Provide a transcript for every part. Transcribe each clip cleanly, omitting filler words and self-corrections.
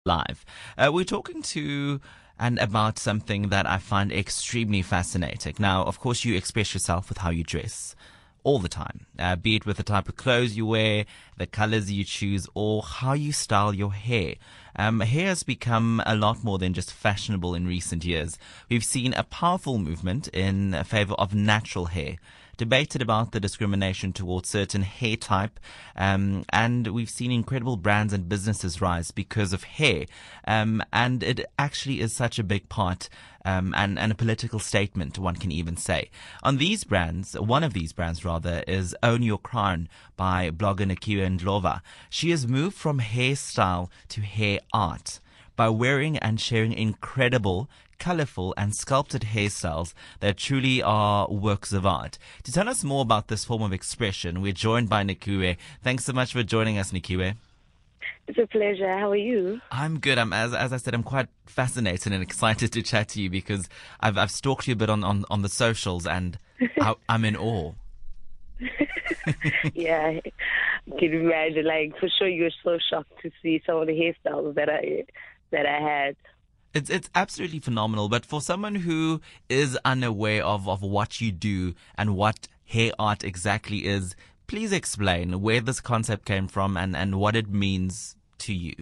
Live. We're talking to and about something that I find extremely fascinating. Now, of course, you express yourself with how you dress all the time, be it with the type of clothes you wear, the colors you choose, or how you style your hair. Hair has become a lot more than just fashionable in recent years. We've seen a powerful movement in favor of natural hair, debated about the discrimination towards certain hair type, and we've seen incredible brands and businesses rise because of hair. And it actually is such a big part and a political statement, one can even say. On these brands, one of these brands rather, is Own Your Crown by blogger Nikiwe Ndlova. She has moved from hairstyle to hair art by wearing and sharing incredible, colorful and sculpted hairstyles that truly are works of art. To tell us more about this form of expression, we're joined by Nikiwe. Thanks so much for joining us, Nikiwe. It's a pleasure. How are you? I'm good. As I said, I'm quite fascinated and excited to chat to you because I've stalked you a bit on the socials and I'm in awe. Yeah, I can imagine. Like, for sure, you were so shocked to see some of the hairstyles that I had. It's absolutely phenomenal. But for someone who is unaware of what you do and what hair art exactly is, please explain where this concept came from and what it means to you.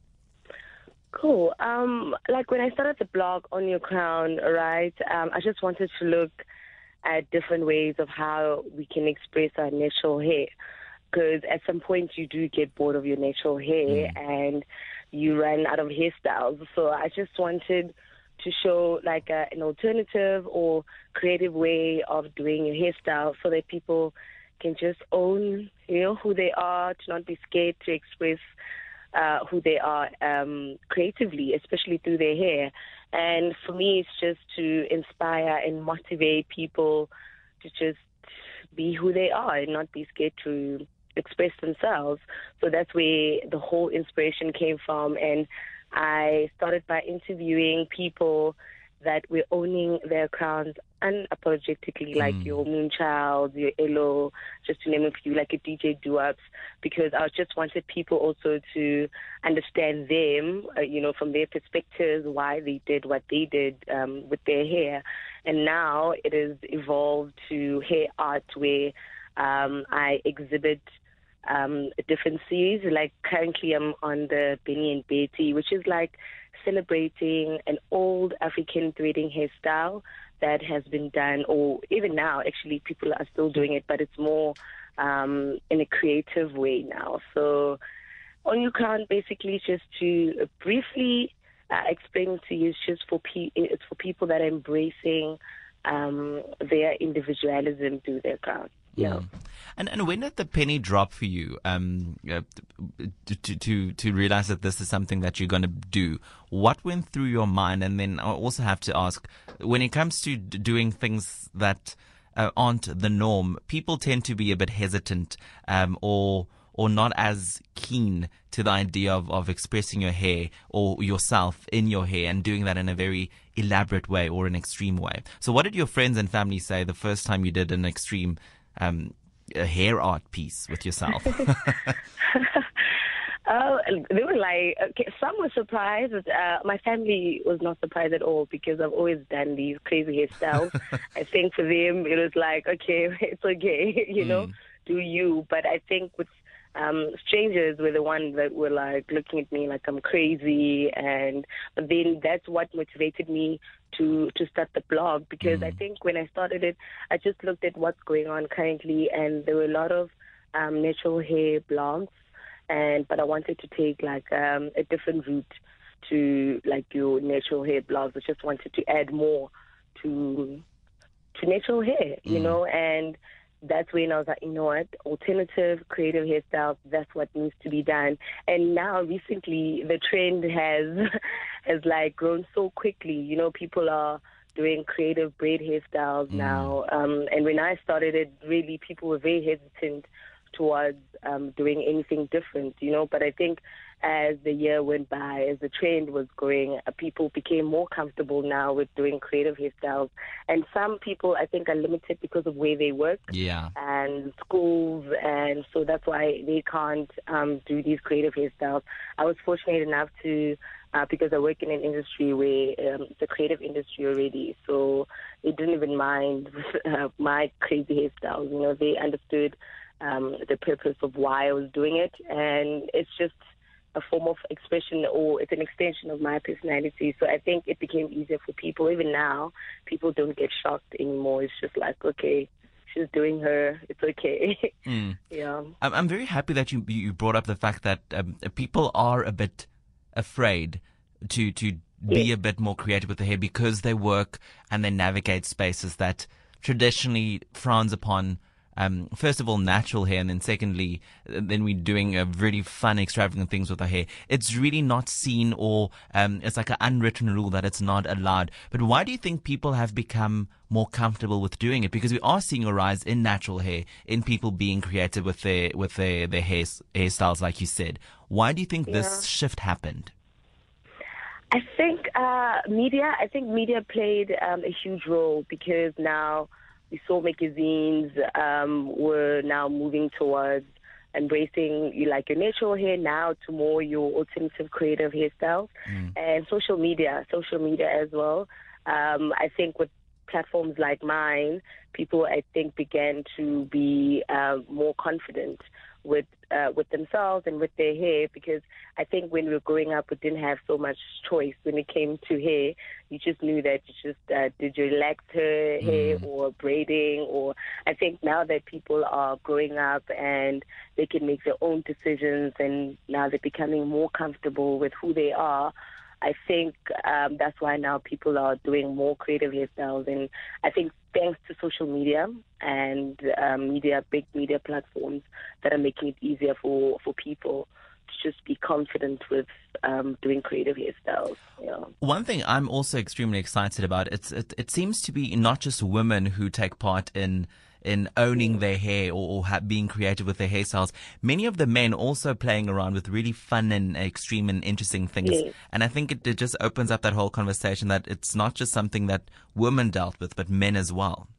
Cool. Like when I started the blog On Your Crown, right, I just wanted to look at different ways of how we can express our natural hair. Because at some point you do get bored of your natural hair and you run out of hairstyles. So I just wanted to show like an alternative or creative way of doing your hairstyle so that people can just own, who they are, to not be scared to express who they are creatively, especially through their hair. And for me, it's just to inspire and motivate people to just be who they are and not be scared to express themselves. So that's where the whole inspiration came from. And I started by interviewing people that were owning their crowns unapologetically, like your Moonchild, your Elo, just to name a few, like a DJ Doo-Ups, because I just wanted people also to understand them, from their perspectives, why they did what they did with their hair. And now it has evolved to hair art where I exhibit different series. Like currently I'm on the Benny and Betty, which is like celebrating an old African threading hairstyle that has been done, or even now actually people are still doing it, but it's more in a creative way now. So On Your Crown basically is just to briefly explain to you, it's for people that are embracing their individualism through their crown. Yeah. And when did the penny drop for you to realize that this is something that you're going to do? What went through your mind? And then I also have to ask, when it comes to doing things that aren't the norm, people tend to be a bit hesitant or not as keen to the idea of expressing your hair or yourself in your hair and doing that in a very elaborate way or an extreme way. So what did your friends and family say the first time you did an extreme a hair art piece with yourself? They were like, okay, some were surprised, but my family was not surprised at all because I've always done these crazy hairstyles. I think for them it was like, okay, it's okay, do you. But I think with strangers were the ones that were like looking at me like I'm crazy, but then that's what motivated me to start the blog, because I think when I started it, I just looked at what's going on currently, and there were a lot of natural hair blogs, but I wanted to take like a different route to like your natural hair blogs. I just wanted to add more to natural hair, and that's when I was like, you know what, alternative, creative hairstyles, that's what needs to be done. And now recently the trend has like grown so quickly. People are doing creative braid hairstyles now. And when I started it, really people were very hesitant towards doing anything different, but I think as the year went by, as the trend was growing, people became more comfortable now with doing creative hairstyles. And some people, I think, are limited because of where they work and schools, and so that's why they can't do these creative hairstyles. I was fortunate enough to, because I work in an industry where it's a creative industry already, so they didn't even mind my crazy hairstyles. You know, they understood the purpose of why I was doing it, and it's just a form of expression, or it's an extension of my personality. So I think it became easier for people. Even now, people don't get shocked anymore. It's just like, okay, she's doing her, it's okay. Yeah. I'm very happy that you brought up the fact that people are a bit afraid to be a bit more creative with the hair because they work and they navigate spaces that traditionally frowns upon. First of all, natural hair, and then secondly, then we're doing really fun, extravagant things with our hair. It's really not seen, or it's like an unwritten rule that it's not allowed. But why do you think people have become more comfortable with doing it? Because we are seeing a rise in natural hair, in people being creative with their hairstyles, like you said. Why do you think this shift happened? I think media played a huge role, because now we saw magazines were now moving towards embracing your natural hair now to more your alternative creative hairstyles, and social media as well. I think with platforms like mine, people, I think, began to be more confident with themselves and with their hair, because I think when we were growing up, we didn't have so much choice when it came to hair. You just knew that you just did you relax her hair or braiding, or I think now that people are growing up and they can make their own decisions, and now they're becoming more comfortable with who they are, I think that's why now people are doing more creative hairstyles. And I think thanks to social media and big media platforms that are making it easier for people to just be confident with doing creative hairstyles. Yeah. One thing I'm also extremely excited about, it seems to be not just women who take part in owning their hair or being creative with their hairstyles. Many of the men also playing around with really fun and extreme and interesting things. Yes. And I think it just opens up that whole conversation that it's not just something that women dealt with, but men as well.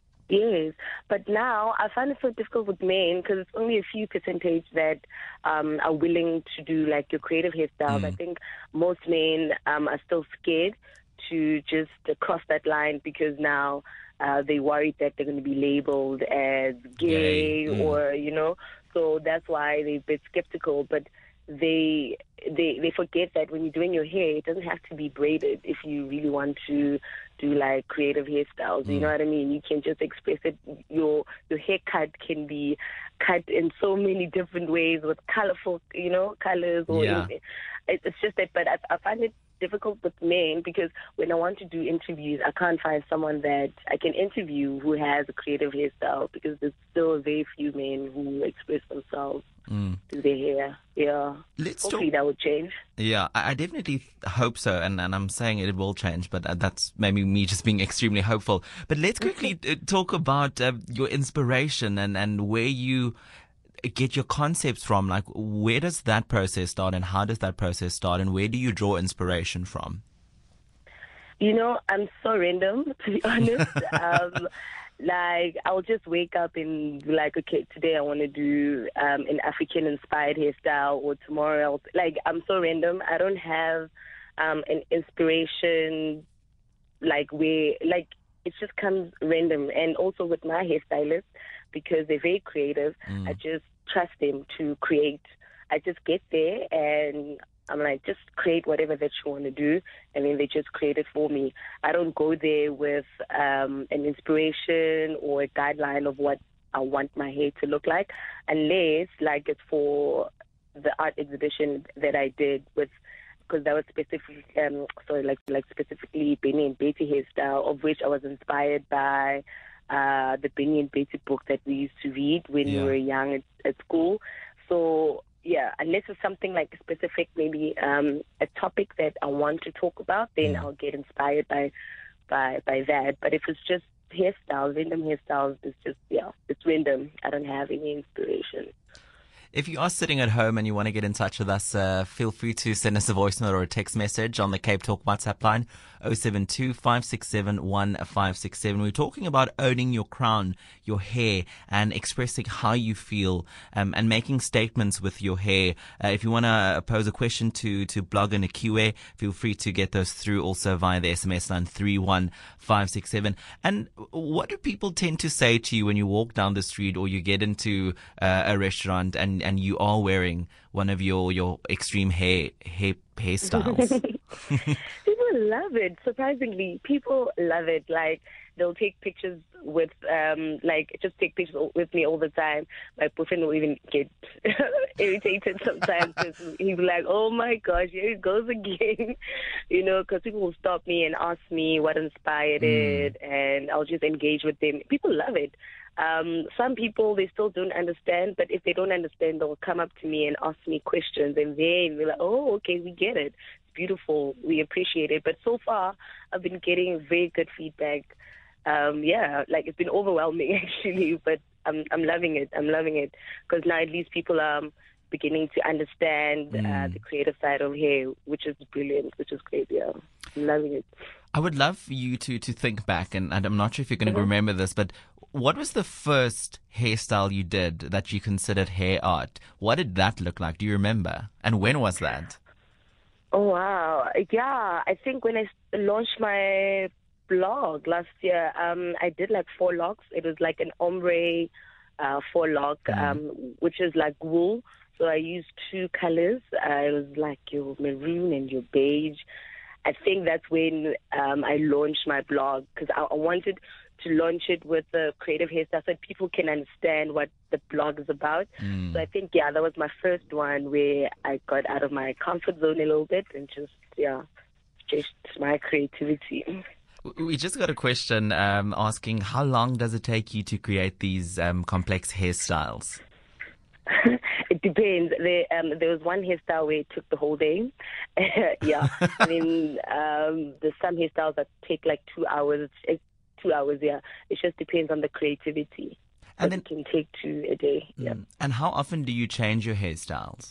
Yes, but now I find it so difficult with men, because it's only a few percentage that are willing to do like your creative hairstyles. I think most men are still scared to just cross that line, because now they worried that they're going to be labeled as gay or, so that's why they're a bit skeptical. But they forget that when you're doing your hair, it doesn't have to be braided if you really want to do like creative hairstyles. You know what I mean? You can just express it. Your haircut can be cut in so many different ways with colorful, colors or anything. It's just that, but I find it difficult with men, because when I want to do interviews, I can't find someone that I can interview who has a creative hairstyle, because there's still very few men who express themselves through their hair. Yeah. Hopefully that will change. Yeah, I definitely hope so, and I'm saying it will change, but that's maybe me just being extremely hopeful. But let's quickly talk about your inspiration and where you get your concepts from. Like, where does that process start, and how does that process start, and where do you draw inspiration from? I'm so random, to be honest. I'll just wake up and be like, okay, today I want to do an African-inspired hairstyle, or tomorrow I'm so random. I don't have an inspiration where it just comes random. And also with my hairstylist, because they're very creative, I just trust them to create. I just get there and I'm like, just create whatever that you want to do, and then they just create it for me. I don't go there with an inspiration or a guideline of what I want my hair to look like, unless it's for the art exhibition that I did with, because that was specifically, specifically Benny and Betty hairstyle, of which I was inspired by the Benny and Betty book that we used to read when we were young at school. So yeah, unless it's something like specific, maybe a topic that I want to talk about, then I'll get inspired by that. But if it's just hairstyles, random hairstyles, it's just it's random. I don't have any inspiration. If you are sitting at home and you want to get in touch with us, feel free to send us a voice note or a text message on the Cape Talk WhatsApp line, 072 567 1567. We're talking about owning your crown, your hair, and expressing how you feel, and making statements with your hair. If you want to pose a question to Blog and Akiwe, feel free to get those through also via the SMS line 31567. And what do people tend to say to you when you walk down the street or you get into a restaurant and you are wearing one of your extreme hairstyles? People love it. Surprisingly, people love it. Like, they'll take pictures with, just take pictures with me all the time. My boyfriend will even get irritated sometimes because he'll be like, oh my gosh, here it goes again. Because people will stop me and ask me what inspired it, and I'll just engage with them. People love it. Some people, they still don't understand, but if they don't understand, they'll come up to me and ask me questions, and then we're like, oh, okay, we get it. It's beautiful. We appreciate it. But so far, I've been getting very good feedback. It's been overwhelming actually, but I'm loving it. I'm loving it because now at least people are beginning to understand the creative side of hair, which is brilliant, which is great. Yeah, I'm loving it. I would love for you to think back, and I'm not sure if you're going to remember this, but what was the first hairstyle you did that you considered hair art? What did that look like? Do you remember? And when was that? Oh, wow. Yeah, I think when I launched my blog last year, I did like 4 locks. It was like an ombre 4 lock, which is like wool. So I used 2 colors. It was like your maroon and your beige. I think that's when I launched my blog because I wanted to launch it with a creative hairstyle so people can understand what the blog is about. So I think, that was my first one where I got out of my comfort zone a little bit and just my creativity. We just got a question asking, how long does it take you to create these complex hairstyles? It depends. There was one hairstyle where it took the whole day. I mean, there's some hairstyles that take like 2 hours. 2 hours, yeah. It just depends on the creativity. And then it can take 2 a day. Yeah. And how often do you change your hairstyles?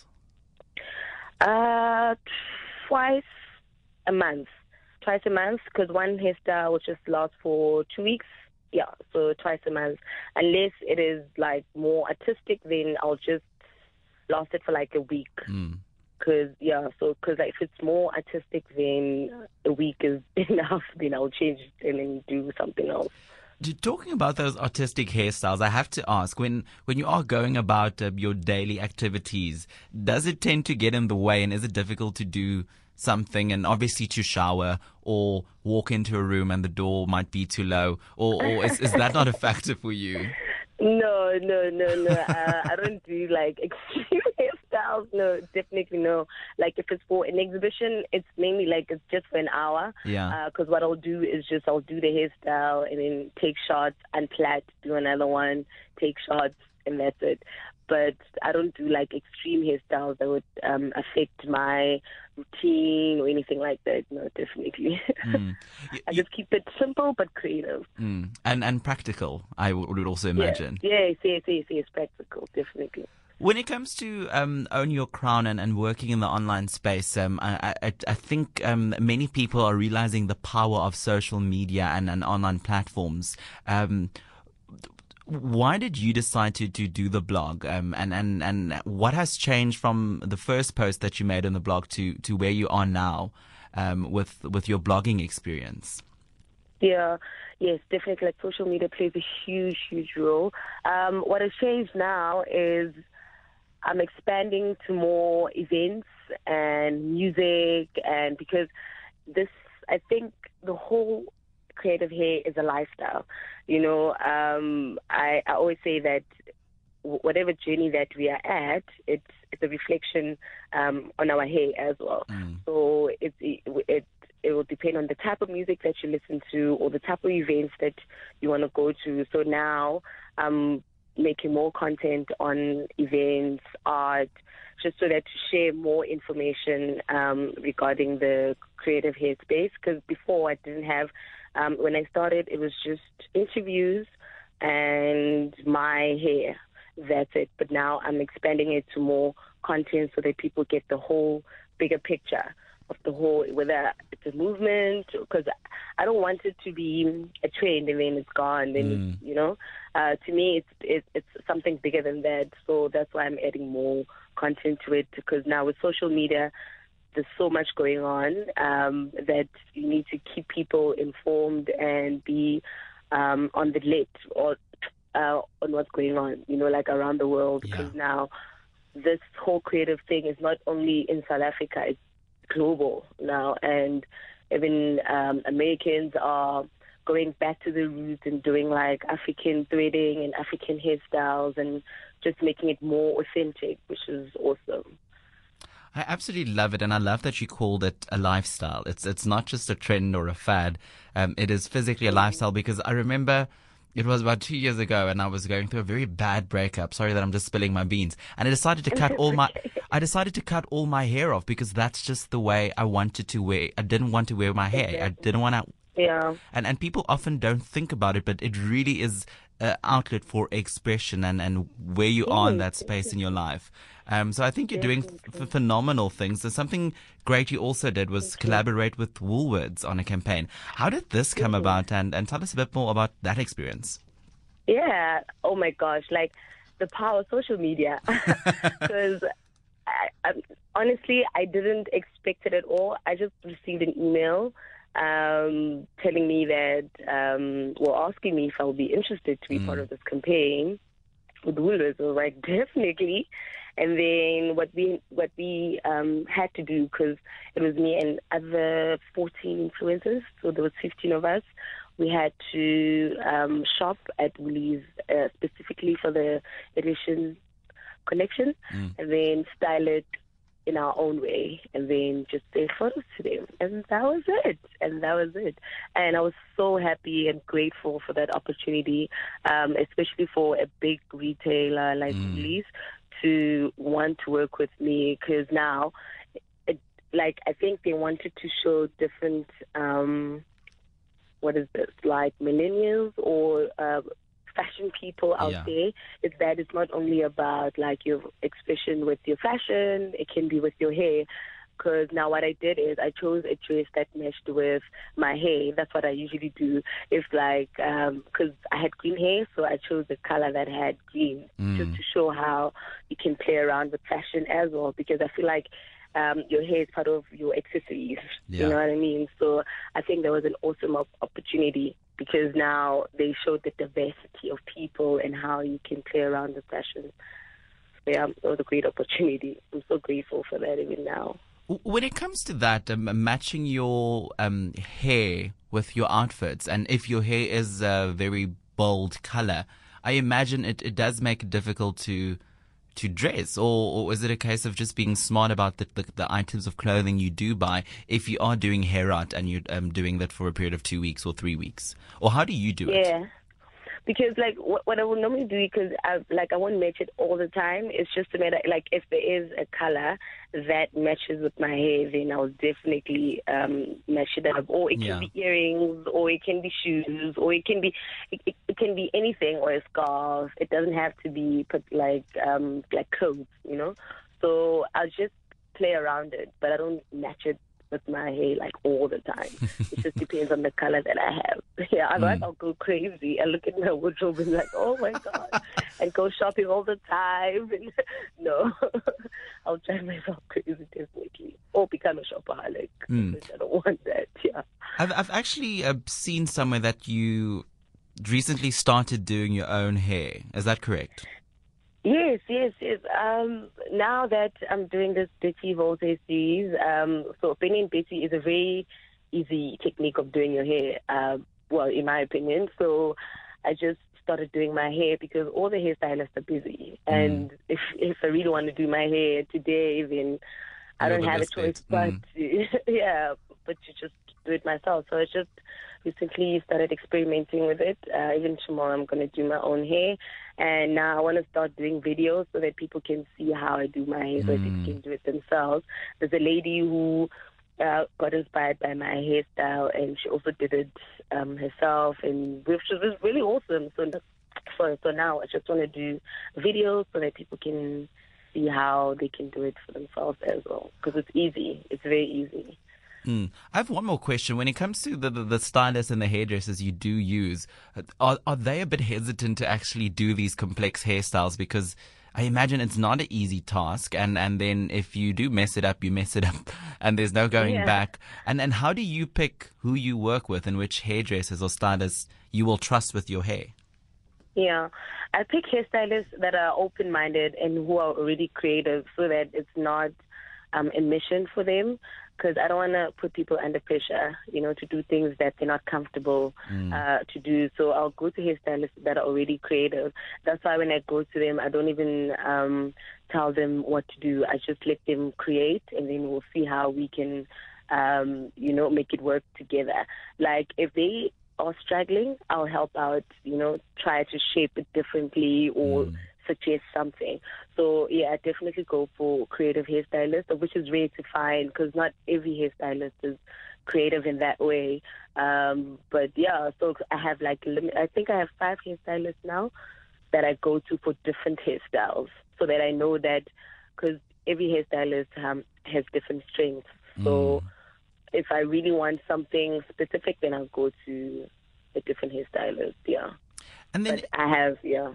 Twice a month. Twice a month, because one hairstyle will just last for 2 weeks. Yeah, so twice a month. Unless it is like more artistic, then I'll just last it for like a week. Because if it's more artistic, then a week is enough. Then I'll change it and then do something else. Talking about those artistic hairstyles, I have to ask, when you are going about your daily activities, does it tend to get in the way, and is it difficult to do something and obviously to shower or walk into a room and the door might be too low, or is that not a factor for you? No. I don't do like extreme hairstyles. No, definitely no. Like if it's for an exhibition, it's mainly like it's just for an hour. Yeah. Because what I'll do is I'll do the hairstyle and then take shots, unplait, do another one, take shots, and that's it. But I don't do like extreme hairstyles that would affect my routine or anything like that. No, definitely. I just keep it simple but creative. And practical, I would also imagine. Yes, practical, definitely. When it comes to own your crown and working in the online space, I think many people are realizing the power of social media and online platforms. Why did you decide to do the blog? And what has changed from the first post that you made on the blog to where you are now with your blogging experience? Yeah, yes, definitely. Like social media plays a huge, huge role. What has changed now is I'm expanding to more events and music, and because I think the whole creative hair is a lifestyle. I always say that whatever journey that we are at, it's a reflection on our hair as well. So it will depend on the type of music that you listen to or the type of events that you want to go to. So now I'm making more content on events, art, just so that to share more information regarding the creative hair space. Because before I didn't have, when I started, it was just interviews and my hair. that's it. But now I'm expanding it to more content so that people get the whole bigger picture of the whole, whether it's a movement, because I don't want it to be a trend and then it's gone. Then to me, it's something bigger than that. So that's why I'm adding more content to it, because now with social media, there's so much going on that you need to keep people informed and be on the lit or on what's going on, like around the world. Because now this whole creative thing is not only in South Africa, it's global now, and even Americans are going back to the roots and doing like African threading and African hairstyles and just making it more authentic, which is awesome. I absolutely love it, and I love that you called it a lifestyle. It's not just a trend or a fad. It is physically a lifestyle, because I remember it was about 2 years ago, and I was going through a very bad breakup. Sorry that I'm just spilling my beans. And I decided to cut all my hair off, because that's just the way I wanted to wear. I didn't want to wear my hair. Exactly. I didn't want to. Yeah. And people often don't think about it, but it really is an outlet for expression and where you are in that space in your life. So I think you're doing phenomenal things. There's something great you also did was collaborate with Woolworths on a campaign. How did this come about? And tell us a bit more about that experience. Yeah. Oh my gosh. Like the power of social media. Because honestly, I didn't expect it at all. I just received an email telling me that, asking me if I would be interested to be part of this campaign with Woolworths. I was like, definitely. And then what we had to do, because it was me and other 14 influencers, so there was 15 of us, we had to shop at Woolies specifically for the edition collection, and then style it in our own way, and then just take photos to them. And that was it. And I was so happy and grateful for that opportunity, especially for a big retailer like Woolies to want to work with me, because now, I think they wanted to show different, like millennials or fashion people out there. It's not only about like your expression with your fashion, it can be with your hair. Because now what I did is I chose a dress that matched with my hair. That's what I usually do. It's like, because I had green hair, so I chose a color that had green, just to show how you can play around with fashion as well. Because I feel like your hair is part of your accessories. You know what I mean? So I think there was an awesome opportunity, because now they showed the diversity of people and how you can play around with fashion. So yeah, it was a great opportunity. I'm so grateful for that even now. When it comes to that, matching your hair with your outfits, and if your hair is a very bold color, I imagine it does make it difficult to dress, or is it a case of just being smart about the items of clothing you do buy if you are doing hair art and you're doing that for a period of 2 weeks or 3 weeks? Or how do you do it? Yeah. Because, like, what I would normally do, because I won't match it all the time. It's just a matter, like, if there is a color that matches with my hair, then I'll definitely match it up. Or it can be earrings, or it can be shoes, or it can be anything, or a scarf. It doesn't have to be like clothes, So I'll just play around it, but I don't match it with my hair like all the time. It just depends on the color that I have. Yeah, otherwise I'll go crazy. I look at my wardrobe and like, oh my God, and go shopping all the time. And no, I'll drive myself crazy definitely, or become a shopaholic. I don't want that. Yeah, I've actually seen somewhere that you recently started doing your own hair. Is that correct? Yes. Now that I'm doing this Betty Volte series, so Benny and Betty is a very easy technique of doing your hair, in my opinion. So I just started doing my hair because all the hairstylists are busy. And if I really want to do my hair today, then I don't have a choice but to just do it myself. So I just recently started experimenting with it. Even tomorrow I'm going to do my own hair. And now I want to start doing videos so that people can see how I do my hair, so that people can do it themselves. There's a lady who got inspired by my hairstyle, and she also did it herself, and which was really awesome. So So now I just want to do videos so that people can see how they can do it for themselves as well. Because it's easy. It's very easy. I have one more question. When it comes to the stylists and the hairdressers you do use, are they a bit hesitant to actually do these complex hairstyles? Because I imagine it's not an easy task. And then if you do mess it up, you mess it up and there's no going back. And how do you pick who you work with and which hairdressers or stylists you will trust with your hair? Yeah, I pick hairstylists that are open-minded and who are already creative so that it's not a mission for them, because I don't want to put people under pressure, to do things that they're not comfortable to do. So I'll go to hairstylists that are already creative. That's why when I go to them, I don't even tell them what to do. I just let them create, and then we'll see how we can, make it work together. Like if they are struggling, I'll help out, try to shape it differently or suggest something. So, yeah, I definitely go for creative hairstylists, which is rare to find because not every hairstylist is creative in that way. But, yeah, so I have I think I have 5 hairstylists now that I go to for different hairstyles so that I know that because every hairstylist has different strengths. So if I really want something specific, then I'll go to a different hairstylist, yeah. And then but I have, yeah.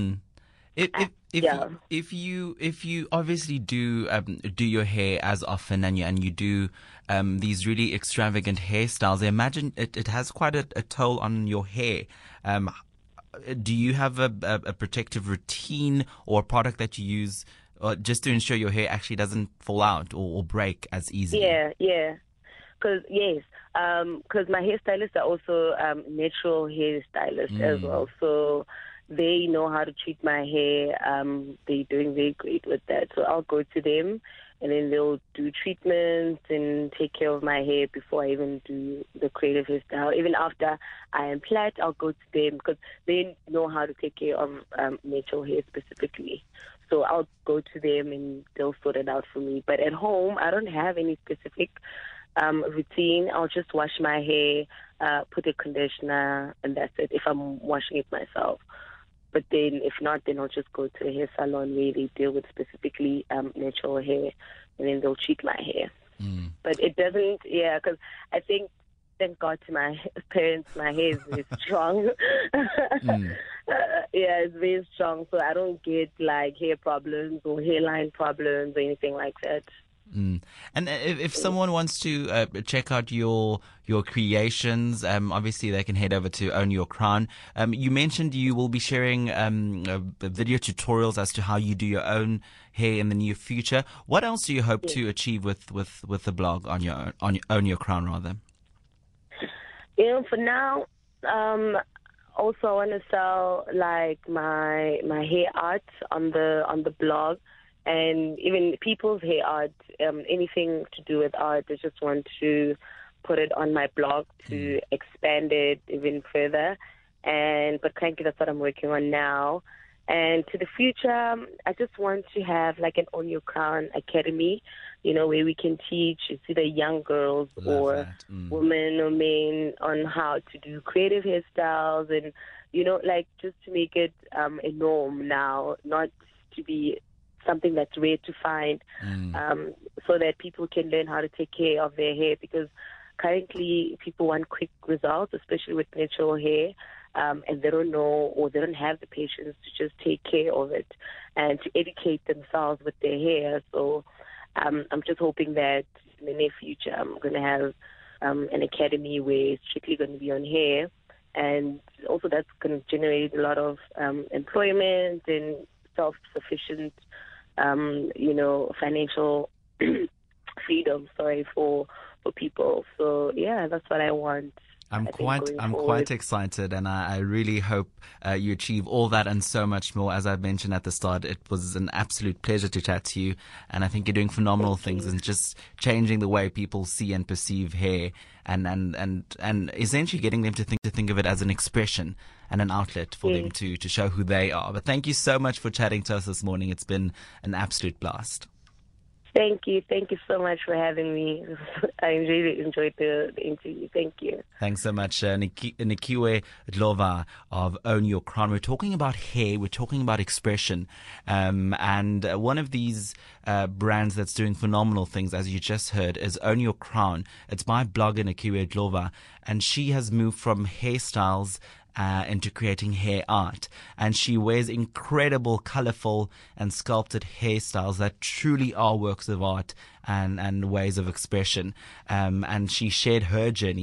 If you obviously do your hair as often and you do these really extravagant hairstyles, I imagine it has quite a toll on your hair. Do you have a protective routine or a product that you use just to ensure your hair actually doesn't fall out or break as easily? Yeah. Because my hairstylists are also natural hairstylists as well. So they know how to treat my hair. They're doing very great with that. So I'll go to them, and then they'll do treatments and take care of my hair before I even do the creative hairstyle. Even after I am plait, I'll go to them because they know how to take care of natural hair specifically. So I'll go to them, and they'll sort it out for me. But at home, I don't have any specific routine. I'll just wash my hair, put a conditioner, and that's it if I'm washing it myself. But then if not, then I'll just go to a hair salon where they deal with specifically natural hair, and then they'll treat my hair. But it doesn't, because I think, thank God to my parents, my hair is very strong. It's very strong, so I don't get hair problems or hairline problems or anything like that. And if someone wants to check out your creations, obviously they can head over to Own Your Crown. You mentioned you will be sharing video tutorials as to how you do your own hair in the near future. What else do you hope to achieve with the blog on your Own Your Crown rather? For now, also I want to sell my hair art on the blog. And even people's hair art, anything to do with art, I just want to put it on my blog to expand it even further. But currently that's what I'm working on now. And to the future, I just want to have an Own Your Crown Academy, where we can teach either young girls or women or men on how to do creative hairstyles and, just to make it a norm now, not to be something that's rare to find, so that people can learn how to take care of their hair, because currently people want quick results, especially with natural hair, and they don't know or they don't have the patience to just take care of it and to educate themselves with their hair. So I'm just hoping that in the near future I'm going to have an academy where it's strictly going to be on hair, and also that's going to generate a lot of employment and self-sufficient financial freedom, for people. So that's what I want. I'm quite excited, and I really hope you achieve all that and so much more. As I mentioned at the start, it was an absolute pleasure to chat to you, and I think you're doing phenomenal things and just changing the way people see and perceive hair, and essentially getting them to think of it as an expression and an outlet for them to show who they are. But thank you so much for chatting to us this morning. It's been an absolute blast. Thank you. Thank you so much for having me. I really enjoyed the interview. Thank you. Thanks so much, Nikiwe Dlova of Own Your Crown. We're talking about hair. We're talking about expression. And one of these brands that's doing phenomenal things, as you just heard, is Own Your Crown. It's by blogger Nikiwe Dlova. And she has moved from hairstyles into creating hair art. And she wears incredible, colorful and sculpted hairstyles that truly are works of art and ways of expression. And she shared her journey